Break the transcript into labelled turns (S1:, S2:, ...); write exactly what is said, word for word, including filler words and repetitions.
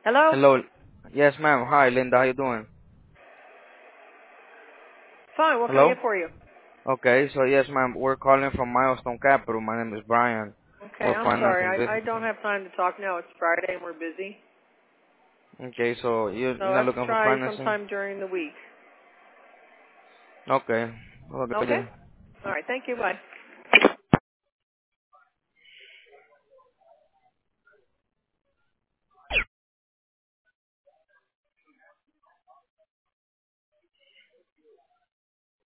S1: Hello?
S2: Hello. Yes, ma'am. Hi, Linda. How you doing?
S1: Fine, what can I
S2: Hello?
S1: get for you?
S2: Okay, so yes, ma'am. We're calling from Milestone Capital. My name is Brian.
S1: Okay,
S2: We're
S1: I'm sorry.
S2: financing
S1: I, I
S2: business.
S1: don't have time to talk now. It's Friday and we're busy.
S2: Okay, so you're,
S1: So
S2: you're not
S1: let's
S2: looking for
S1: try
S2: financing?
S1: sometime during the week.
S2: Okay. Have a good
S1: Okay?
S2: day.
S1: All right, thank you. Bye.